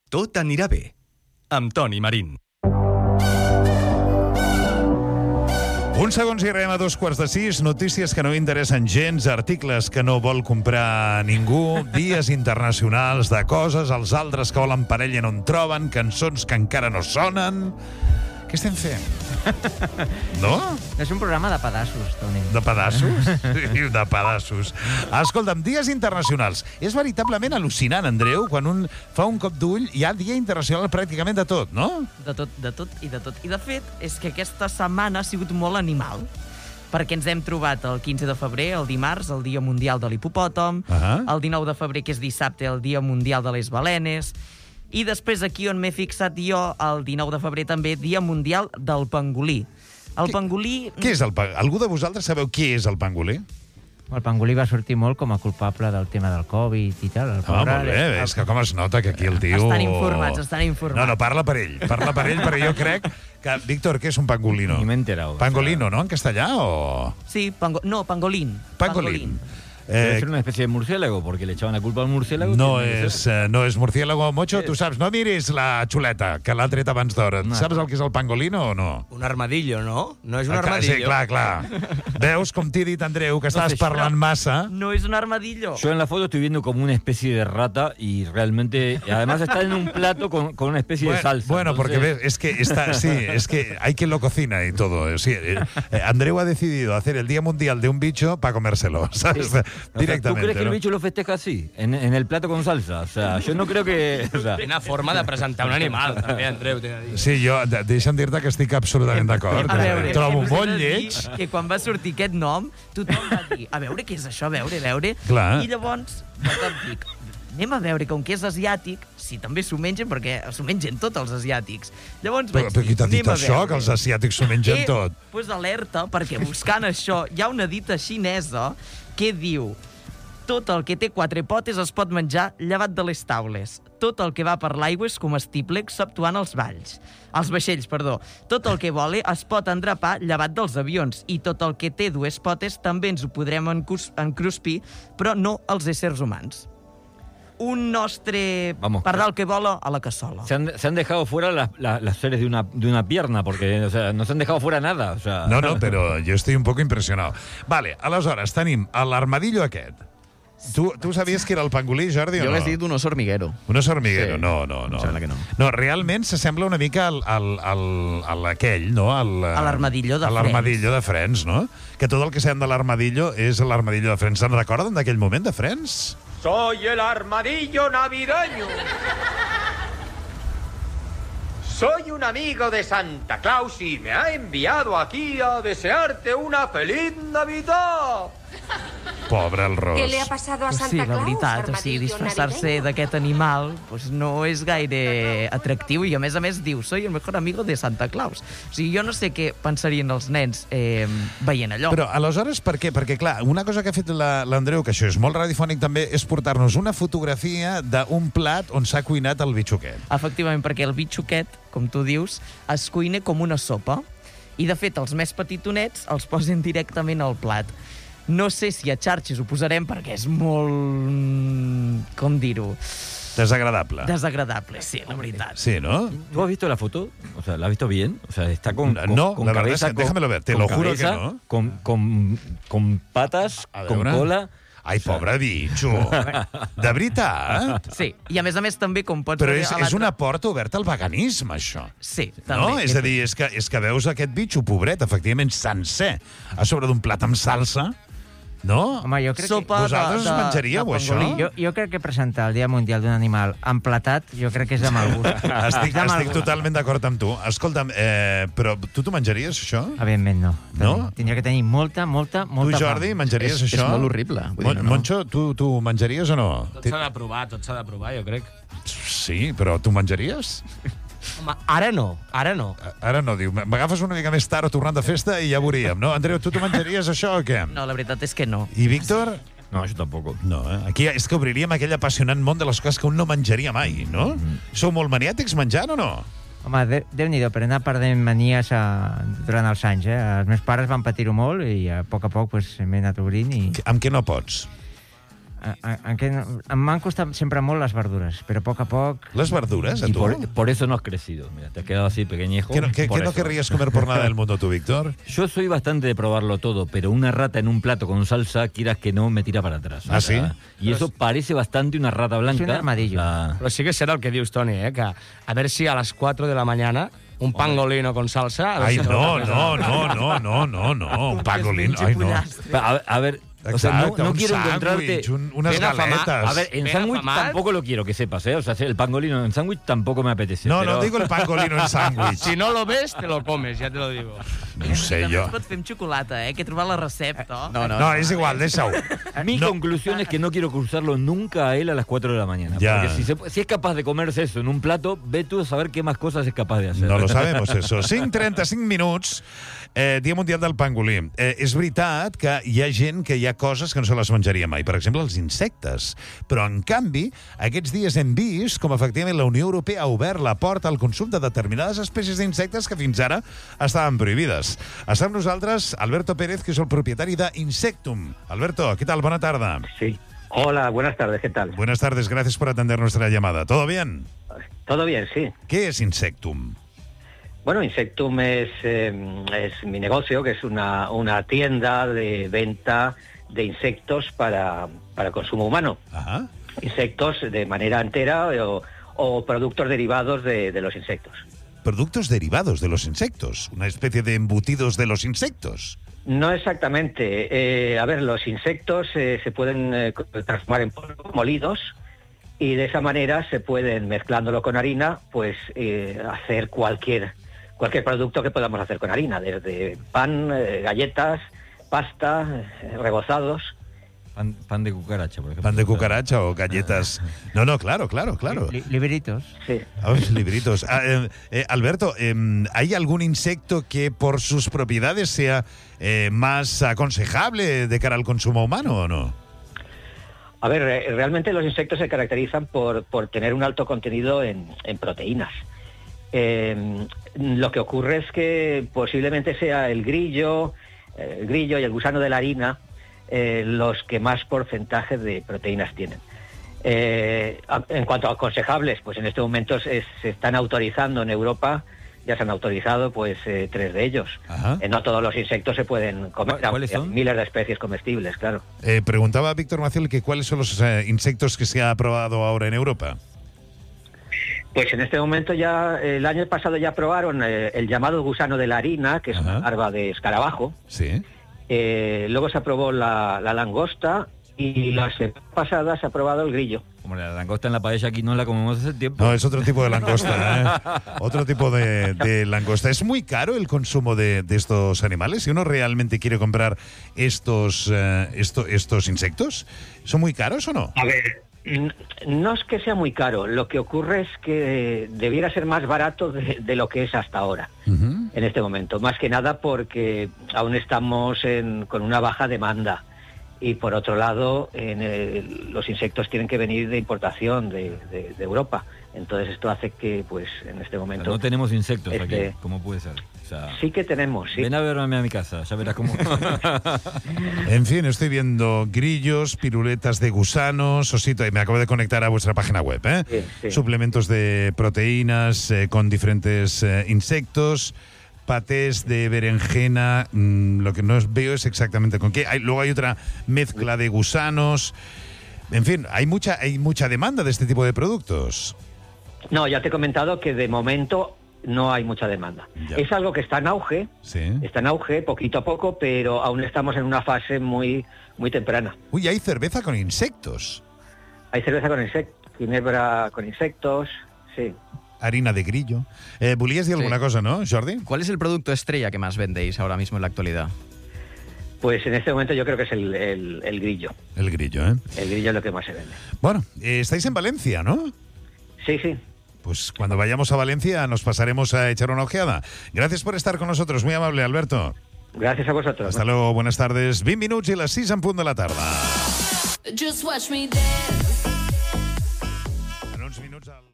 Tot anirà bé, amb Toni Marín. Uns segons i arribem a 5:45, notícies que no interessen gens, articles que no vol comprar ningú, dies internacionals de coses, els altres que volen parella i no en troben, cançons que encara no sonen... Què estem fent? No? És un programa de pedassos, Toni. De pedassos? Sí, de pedassos. Escolta'm, dies internacionals. És veritablement al·lucinant, Andreu, quan un fa un cop d'ull, hi ha dia internacional pràcticament de tot, no? De tot. I de fet, és que aquesta setmana ha sigut molt animal, perquè ens hem trobat el 15 de febrer, el dimarts, el Dia Mundial de l'Hipopòtam, el 19 de febrer, que és dissabte, el Dia Mundial de les Balenes, i després aquí on m'he fixat jo, el 19 de febrer també, Dia Mundial del Pangolí. El pangolí... Què és el pangolí? Algú de vosaltres sabeu què és el pangolí? El pangolí va sortir molt com a culpable del tema del Covid i tal. Molt bé, és que com es nota que aquí el tio... Estan informats. No, parla per ell, perquè jo crec que... Víctor, què és un pangolino? Ni m'he enterado. Pangolino, ¿no? En castellà, o...? Sí, pangolín. Pangolín. Debe ser una especie de murciélago, porque le echaban la culpa al murciélago. No és murciélago, Mocho, tu saps. No miris la xuleta, que l'ha tret abans d'hora. Saps el que és el pangolino o no? Un armadillo, no? No és un armadillo. Sí, clar. Veus, com t'he dit, Andreu, que estàs parlant massa. No es un armadillo. Yo en la foto estoy viendo como una especie de rata y realmente... Además está en un plato con una especie de salsa. Bueno, entonces... porque ves, es que hay quien lo cocina y todo. Sí, Andreu ha decidido hacer el Día Mundial de un bicho para comérselo, ¿sabes? Sí. Directamente. ¿Tú crees que el bicho lo festeja así, en el plato con salsa? O sea, yo no creo que... O sea... Una forma de presentar un animal, també, Andreu, t'he de dir. Sí, jo, deixa'm dir-te que estic absolutament d'acord. Trobo molt lleig. Que quan va sortir aquest nom, tothom va dir, a veure què és això, a veure. Clar. I llavors, dic, anem a veure, com que és asiàtic, si també s'ho mengen, perquè s'ho mengen tots els asiàtics. Llavors vaig dir, qui t'ha dit això, que els asiàtics s'ho mengen tot? Doncs alerta, perquè buscant això, hi ha una dita xinesa que diu: tot el que té 4 potes es pot menjar llevat de les taules. Tot el que va per l'aigua és comestible, exceptuant els vaixells. Tot el que vola es pot endrapar llevat dels avions. I tot el que té 2 potes també ens ho podrem encruspir, però no els éssers humans. Un nostre pardal que vola a la cassola. Se han dejado fuera las seres de una pierna, porque o sea, no se han dejado fuera nada. O sea... No, però jo estic un poc impressionat. Vale, aleshores, tenim l'armadillo aquest. Tu sabies que era el pangolí, Jordi, o no? Jo l'he dit un oso hormiguero. Un oso hormiguero, sí. No. Em sembla que no. No, realment s'assembla una mica a aquell, no? A l'armadillo de Friends. A l'armadillo de Friends, no? Que tot el que sent de l'armadillo és l'armadillo de Friends. Se'n recorden d'aquell moment de Friends? Soy el armadillo navideño. Soy un amigo de Santa Claus y me ha enviado aquí a desearte una feliz Navidad. Pobre el Ros. ¿Qué le ha pasado a Santa Claus? Sí, la veritat, disfressar-se d'aquest animal no és gaire atractiu i a més diu, soy el mejor amigo de Santa Claus. O sigui, jo no sé què pensarien els nens veient allò. Però aleshores per què? Perquè clar, una cosa que ha fet l'Andreu, que això és molt radiofònic també, és portar-nos una fotografia d'un plat on s'ha cuinat el bitxoquet. Efectivament, perquè el bitxoquet, com tu dius, es cuina com una sopa i de fet els més petitonets els posen directament al plat. No sé si a xarxes ho posarem perquè és molt... com dir-ho? Desagradable. Desagradable, sí, la veritat. Sí, ¿no? ¿Tú has visto la foto? O sea, ¿la has visto bien? O sea, está con no, con la cabeza, verdad es que déjamelo ver, te lo juro que no. Con patas, con cola... Ai, pobre bitxo. De veritat? Sí, i a més també, com pots veure... Però és una porta oberta al veganisme, això. Sí, també. No? És a dir, és que veus aquest bitxo, pobret, efectivament sencer, a sobre d'un plat amb salsa, no? Home, jo crec que... Vosaltres us menjaríeu, això? Jo crec que presentar el Dia Mundial d'un animal emplatat, jo crec que és de mal gust. Estic totalment d'acord amb tu. Escolta'm, però tu t'ho menjaries, això? Evidentment no. No? Tindria que tenir molta Tu, Jordi, menjaries això? És molt horrible. Moncho, tu menjaries o no? Tot s'ha de provar, jo crec. Sí, però tu menjaries? Home, ara no. Ara no, diu. M'agafes una mica més tard o tornant de festa i ja veuríem, no? Andreu, tu menjaries això o què? No, la veritat és que no. I Víctor? No, yo tampoco. No, Aquí és que obriríem aquell apassionant món de les coses que un no menjaria mai, no? Sou molt maniàtics menjant o no? Home, Déu-n'hi-do, per anar perdent manies durant els anys, Els meus pares van patir-ho molt i a poc m'he anat obrint i... Amb què no pots? M'han costat sempre molt les verdures, pero poco a poco... ¿Las verduras? ¿A Y tú? por eso no has crecido. Mira, te has quedado así pequeñejo. ¿Qué por no eso. querrías comer por nada del mundo tú, Víctor? Yo soy bastante de probarlo todo, pero una rata en un plato con salsa, quieras que no, me tira para atrás. ¿Ah, sí? Y eso parece bastante una rata blanca. Es un armadillo. Però sí que serà el que dius, Toni, que a veure si a les 4 de la mañana un pangolino con salsa... A ver Ay, si no, un pangolín. Ay, no. A ver, o sea, Exacto, no un quiero encontrarte... sándwich, unas Ven a fama- galetas. A ver, en ¿Ven sándwich afamat? tampoco lo quiero que sepas, ¿eh? O sea, el pangolino en sándwich tampoco me apetece. No, pero... no digo el pangolino en sándwich. Si no lo ves, te lo comes, ja te lo digo. No ho sé També jo. es pot fer amb xocolata, que he trobat la recepta. No, és igual, deixa-ho. Mi No. conclusión es que no quiero cruzarlo nunca a él a las 4 de la mañana. Ya. Porque si es capaz de comerse eso en un plato, ve tú a saber qué más cosas es capaz de hacer. No lo sabemos, eso. 5:35 minuts, Dia Mundial del Pangolí. És veritat que hi ha gent que hi ha coses que no se les menjaria mai. Per exemple, els insectes. Però, en canvi, aquests dies hem vist com, efectivament, la Unió Europea ha obert la porta al consum de determinades espècies d'insectes que fins ara estaven prohibides. Està amb nosaltres Alberto Pérez, que és el propietari d'Insectum. Alberto, ¿qué tal? Buena tarde. Sí. Hola, buenas tardes, ¿qué tal? Buenas tardes, gracias por atender nuestra llamada. ¿Todo bien? Todo bien, sí. ¿Qué es Insectum? Bueno, Insectum es mi negocio, que es una tienda de venta de insectos para consumo humano. Ajá. Insectos de manera entera o productos derivados de los insectos. Productos derivados de los insectos, una especie de embutidos de los insectos. No exactamente. A ver, los insectos se pueden transformar en polvo, molidos, y de esa manera se pueden, mezclándolo con harina, pues hacer cualquier producto que podamos hacer con harina, desde pan, galletas, pasta, rebozados. Pan de cucaracha, por ejemplo. Pan de cucaracha o galletas. No, claro. Libritos. Sí. A ver, libritos. Alberto, ¿hay algún insecto que por sus propiedades sea más aconsejable de cara al consumo humano o no? A ver, realmente los insectos se caracterizan por tener un alto contenido en proteínas. Lo que ocurre es que posiblemente sea el grillo y el gusano de la harina los que más porcentaje de proteínas tienen. En cuanto a aconsejables, pues en este momento se están autorizando en Europa, ya se han autorizado pues 3 de ellos. No todos los insectos se pueden comer, ¿Cuáles son? miles de especies comestibles, claro. Preguntaba Víctor Maciel que cuáles son los insectos que se ha aprobado ahora en Europa. Pues en este momento ya, el año pasado ya aprobaron el llamado gusano de la harina, que es una larva de escarabajo. Sí. Luego se aprobó la langosta y la semana pasada se ha aprobado el grillo. Como la langosta en la paella aquí no la comemos hace tiempo. No, es otro tipo de langosta, Otro tipo de langosta. ¿Es muy caro el consumo de estos animales? Si uno realmente quiere comprar estos insectos, ¿son muy caros o no? A ver, no es que sea muy caro. Lo que ocurre es que debiera ser más barato de lo que es hasta ahora, en este momento. Más que nada porque aún estamos con una baja demanda. Y por otro lado, los insectos tienen que venir de importación de Europa. Entonces esto hace que, pues, en este momento... No tenemos insectos aquí, ¿cómo puede ser? O sea, sí que tenemos, sí. Ven a verme a mi casa, ya verás cómo... En fin, estoy viendo grillos, piruletas de gusanos, osito, y me acabo de conectar a vuestra página web, Sí. Suplementos de proteínas con diferentes insectos, patés de berenjena, lo que no veo es exactamente con qué. Luego hay otra mezcla de gusanos. En fin, hay mucha demanda de este tipo de productos. No, ya te he comentado que de momento no hay mucha demanda. Ya. Es algo que está en auge, poquito a poco, pero aún estamos en una fase muy, muy temprana. Uy, hay cerveza con insectos. Hay cerveza con insectos, ginebra con insectos, sí. Harina de grillo. Volías decir alguna cosa, ¿no, Jordi? ¿Cuál es el producto estrella que más vendéis ahora mismo en la actualidad? Pues en este momento yo creo que es el grillo. El grillo, ¿eh? El grillo es lo que más se vende. Bueno, estáis en Valencia, ¿no? Sí, sí. Pues cuando vayamos a Valencia nos pasaremos a echar una ojeada. Gracias por estar con nosotros, muy amable, Alberto. Gracias a vosotros. Hasta luego, buenas tardes. 20 minuts i les 6 en punt de la tarda. Just watch me dance. En uns minuts al...